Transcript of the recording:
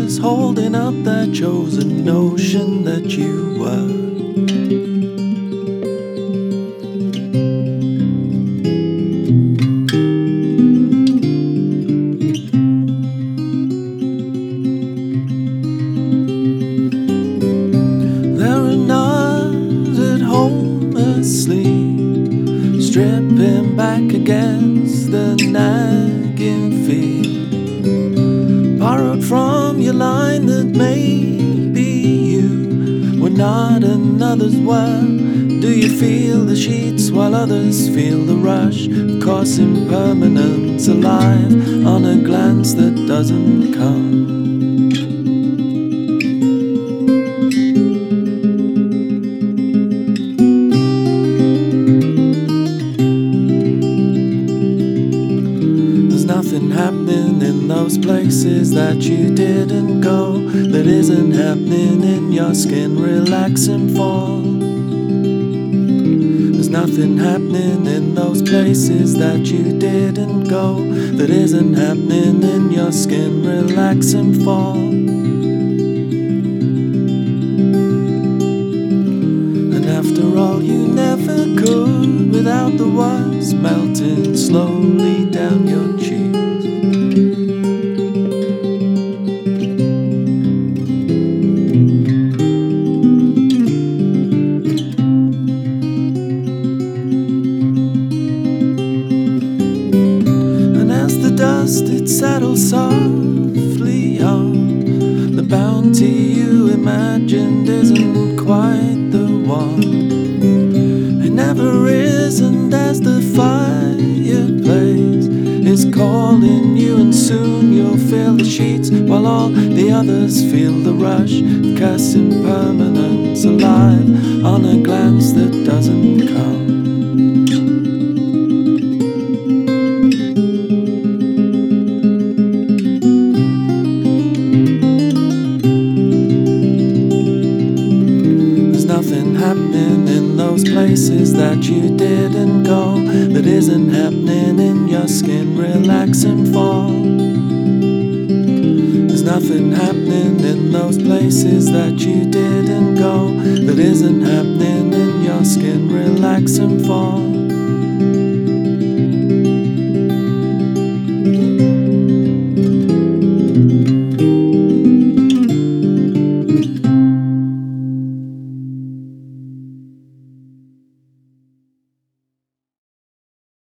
others holding up that chosen notion that you were. There are nuns at home asleep, stripping back against the nagging fear, borrowed from your line that maybe you were not and others were. Do you feel the sheets while others feel the rush of course impermanence alive on a glance that doesn't come? Nothing happening in those places that you didn't go, that isn't happening in your skin. Relax and fall. There's nothing happening in those places that you didn't go, that isn't happening in your skin. Relax and fall. And after all, you never could without the words melting slowly down your cheek. Dust it settles softly on the bounty you imagined isn't quite the one. It never is, and as the fireplace is calling you, and soon you'll feel the sheets while all the others feel the rush of cursed impermanence alive on a glance that doesn't come. Nothing happening in those places that you didn't go, that isn't happening in your skin. Relax and fall. There's nothing happening in those places that you didn't go, that isn't happening in your skin. Relax and fall.